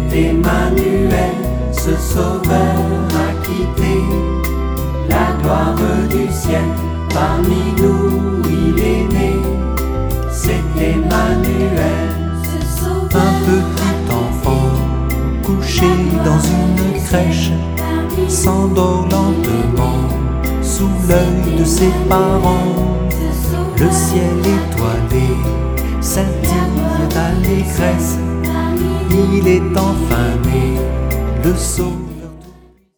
Emmanuel, ce sauveur a quitté la gloire du ciel. Parmi nous il est né, c'est Emmanuel. Un petit enfant couché dans une crèche s'endort lentement sous l'œil de ses parents. Le ciel étoilé scintille d'allégresse, il est enfin né, le sauveur.